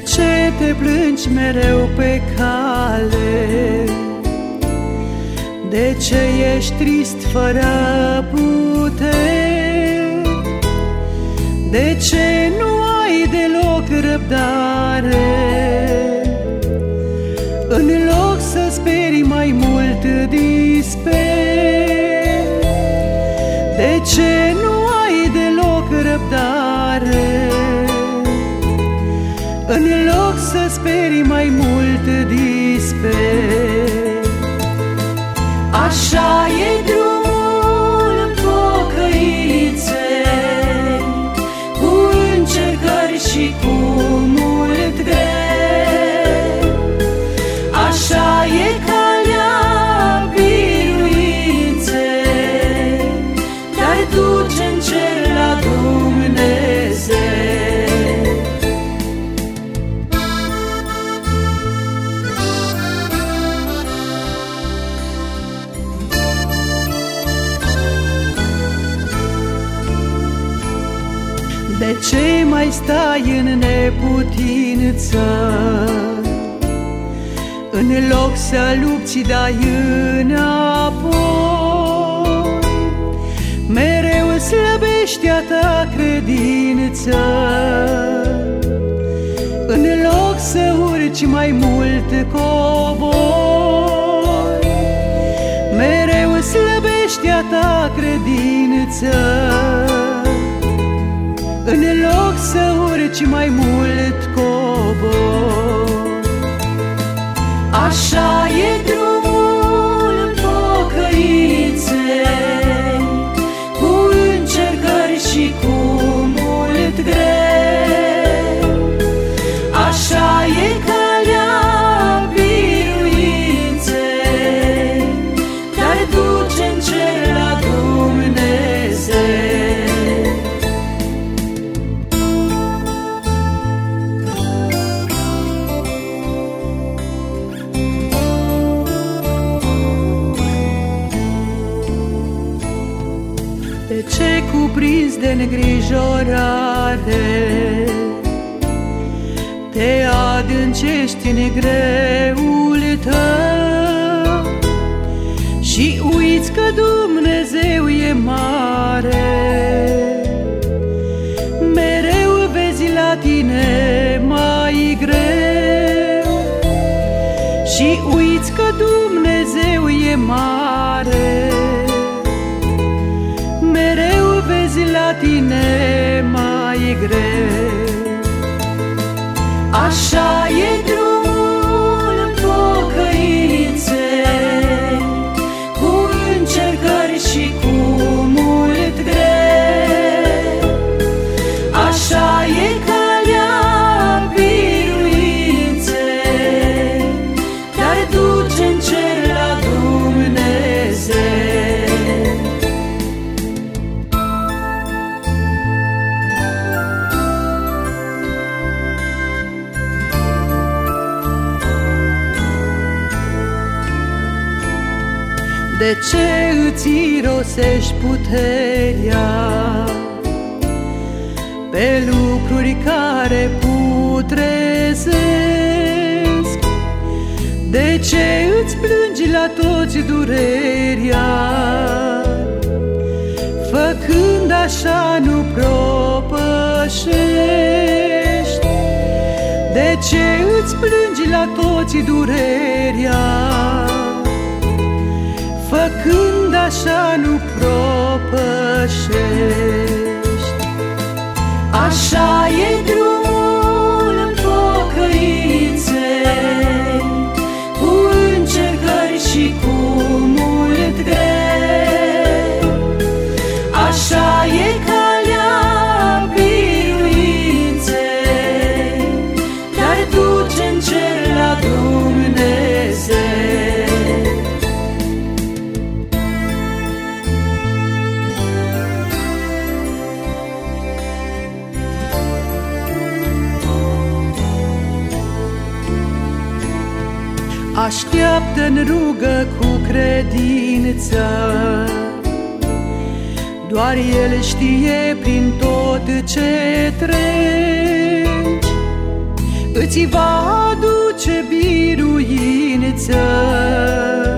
De ce te plângi mereu pe cale? De ce ești trist fără puteri? De ce nu ai deloc răbdare? În loc să speri mai mult disperi. De ce nu ai deloc răbdare? În loc să speri mai mult disperi. Așa e drumul pocăinței, cu încercări și cu mult greu. Așa e calea biruinței, dar duce în cer la Dumnezeu. De ce mai stai în neputință? În loc să lupți dai înapoi. Mereu slăbești a ta credință. În loc să urci mai mult cobori. Mereu slăbești a ta credință. În loc să urci mai mult cobor. Așa e drumul pocăinței, cu încercări și cu mult greu. Așa e calea biruinței, dar duce în cer la Dumnezeu. De ce cuprins de îngrijorare te adâncești în greul tău și uiți că Dumnezeu e mare? Mereu vezi la tine mai greu și uiți că Dumnezeu e mare. Mereu vezi la tine mai greu. Așa e drumul pocăinței, cu încercări și cu mult greu. Așa e calea biruinței, dar duce în cer la Dumnezeu. De ce îți irosești puterea pe lucruri care putrezesc? De ce îți plângi la toți durerea, făcând așa nu propășești? De ce îți plângi la toți durerea, făcând așa nu propășești? Așa e drumul pocăinței, cu încercări și cu mult greu. Așa e calea biruinței, dar duce în cer la Dumnezeu. Așteaptă în rugă cu credință, doar El știe prin tot ce treci. ți va aduce biruință.